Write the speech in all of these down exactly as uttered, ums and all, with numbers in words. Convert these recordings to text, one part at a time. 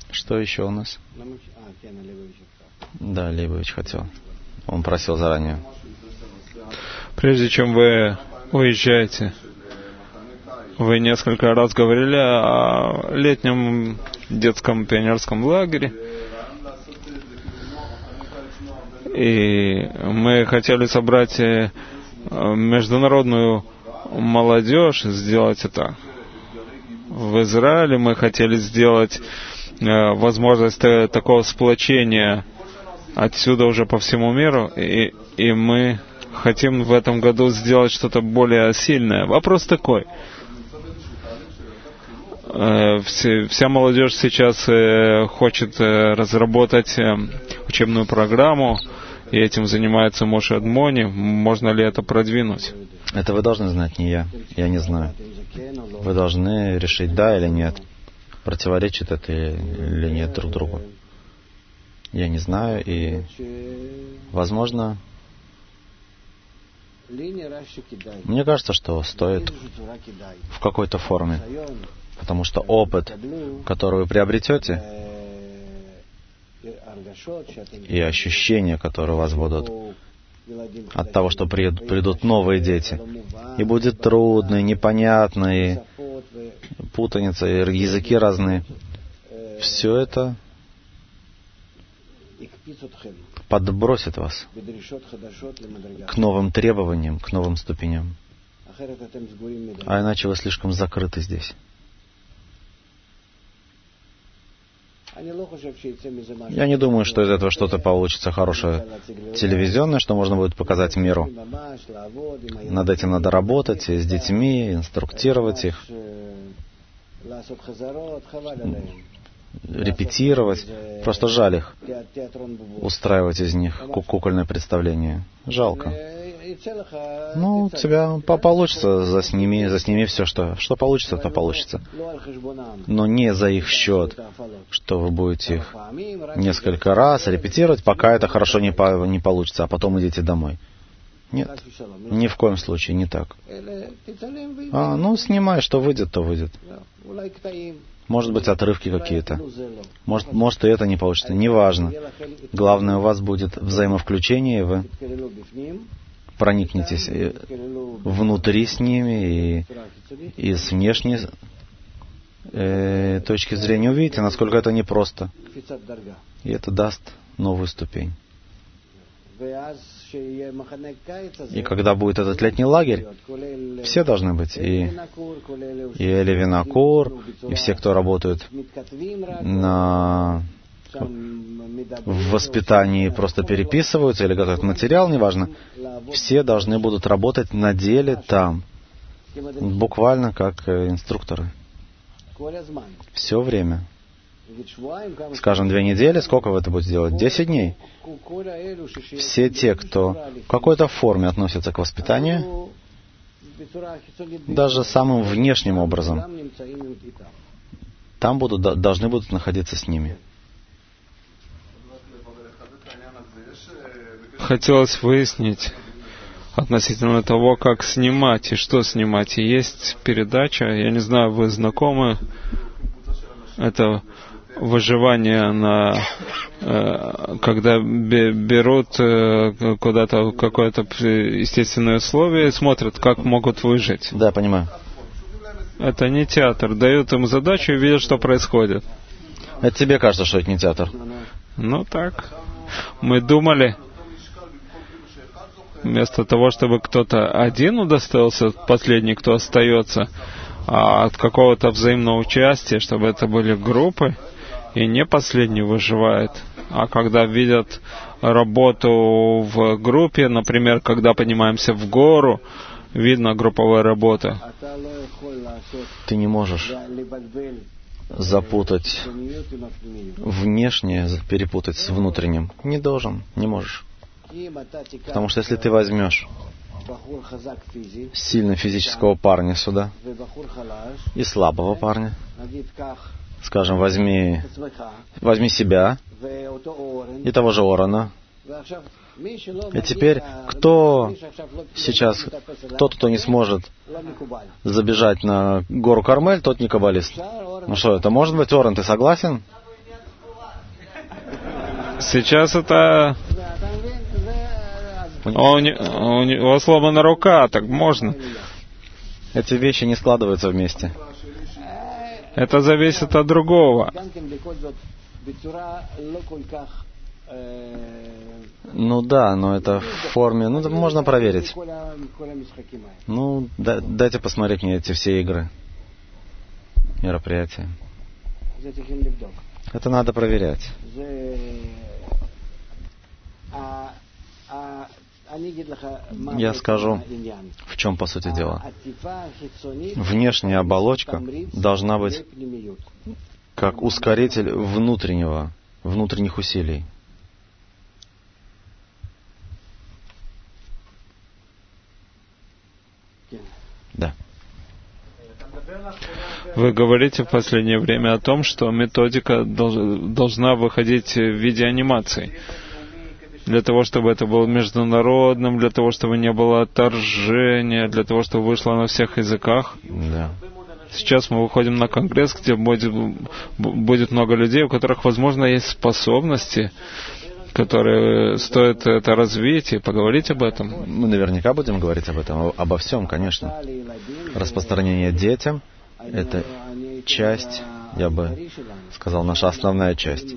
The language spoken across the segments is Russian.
Что еще у нас? Да, Лейбович хотел. Он просил заранее. Прежде чем вы уезжаете, вы несколько раз говорили о летнем детском пионерском лагере. И мы хотели собрать международную молодежь, сделать это в Израиле. Мы хотели сделать возможность такого сплочения отсюда уже по всему миру. И, и мы хотим в этом году сделать что-то более сильное. Вопрос такой. Вся молодежь сейчас хочет разработать учебную программу, и этим занимается Моше Адмони. Можно ли это продвинуть? Это вы должны знать, не я. Я не знаю. Вы должны решить, да или нет. Противоречит это или нет друг другу. Я не знаю, и, возможно, мне кажется, что стоит в какой-то форме. Потому что опыт, который вы приобретете, и ощущения, которые у вас будут от того, что приедут, придут новые дети, и будет трудно, и непонятно, и путаница, и языки разные, все это подбросит вас к новым требованиям, к новым ступеням. А иначе вы слишком закрыты здесь. Я не думаю, что из этого что-то получится хорошее телевизионное, что можно будет показать миру. Над этим надо работать с детьми, инструктировать их, репетировать. Просто жаль их, устраивать из них кукольное представление. Жалко. Ну, у тебя получится, засними, засними все, что, что получится, то получится. Но не за их счет, что вы будете их несколько раз репетировать, пока это хорошо не, по, не получится, а потом идите домой. Нет, ни в коем случае, не так. А, ну, снимай, что выйдет, то выйдет. Может быть, отрывки какие-то. Может, может, и это не получится. Неважно. Главное, у вас будет взаимовключение, и вы проникнетесь внутри с ними, и, и с внешней э, точки зрения увидите, насколько это непросто. И это даст новую ступень. И когда будет этот летний лагерь, все должны быть, и, и Эли Винокур, и все, кто работают на, в воспитании, просто переписываются или готовят материал, неважно, все должны будут работать на деле там, буквально как инструкторы. Все время. Скажем, две недели, сколько вы это будете делать? Десять дней. Все те, кто в какой-то форме относятся к воспитанию, даже самым внешним образом, там будут, должны будут находиться с ними. Хотелось выяснить относительно того, как снимать и что снимать. И есть передача, я не знаю, вы знакомы, это выживание на, э, когда берут э, куда-то какое-то естественное условие и смотрят, как могут выжить. Да, понимаю. Это не театр. Дают им задачу и видят, что происходит. Это тебе кажется, что это не театр? Ну так. Мы думали, вместо того, чтобы кто-то один удостоился, последний, кто остается, а от какого-то взаимного участия, чтобы это были группы, и не последний выживает. А когда видят работу в группе, например, когда поднимаемся в гору, видно групповая работа. Ты не можешь запутать внешнее, перепутать с внутренним. Не должен, не можешь. Потому что если ты возьмешь сильно физического парня сюда и слабого парня, скажем, возьми, возьми себя и того же Орона. И теперь, кто сейчас, тот, кто не сможет забежать на гору Кармель, тот не каббалист. Ну что, это может быть, Орон, ты согласен? Сейчас это... У него сломана рука, так можно. Эти вещи не складываются вместе. Это зависит от другого. Ну да, но это в форме... Ну, это можно проверить. Ну, да, дайте посмотреть мне эти все игры, мероприятия. Это надо проверять. Я скажу, в чем по сути дела. Внешняя оболочка должна быть как ускоритель внутреннего, внутренних усилий. Да. Вы говорите в последнее время о том, что методика должна выходить в виде анимаций. Для того, чтобы это было международным, для того, чтобы не было отторжения, для того, чтобы вышло на всех языках. Да. Сейчас мы выходим на конгресс, где будет, будет много людей, у которых, возможно, есть способности, которые стоит это развить, и поговорить об этом. Мы наверняка будем говорить об этом, обо всем, конечно. Распространение детям — это часть, я бы сказал, наша основная часть.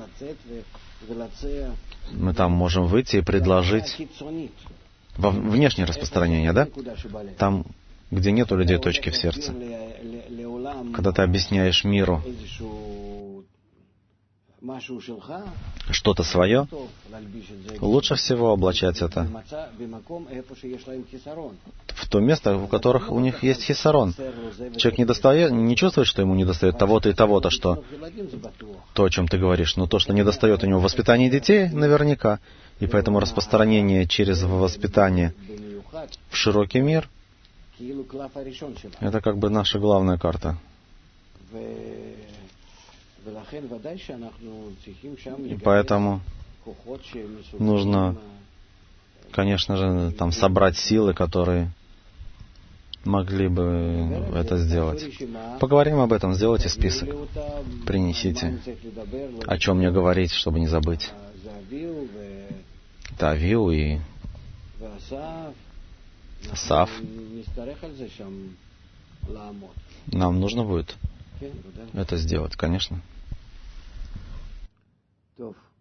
Мы там можем выйти и предложить во внешнее распространение, да? Там, где нет у людей точки в сердце. Когда ты объясняешь миру что-то свое, лучше всего облачать это в то место, в которых у них есть хисарон. Человек не достает, не чувствует, что ему недостает того-то и того-то, что то, о чем ты говоришь, но то, что недостает у него в воспитании детей, наверняка. И поэтому распространение через воспитание в широкий мир — это как бы наша главная карта. И поэтому нужно, конечно же, там собрать силы, которые могли бы это сделать. Поговорим об этом, сделайте список, принесите, о чем мне говорить, чтобы не забыть. Это Авиу и Асав. Нам нужно будет это сделать, конечно.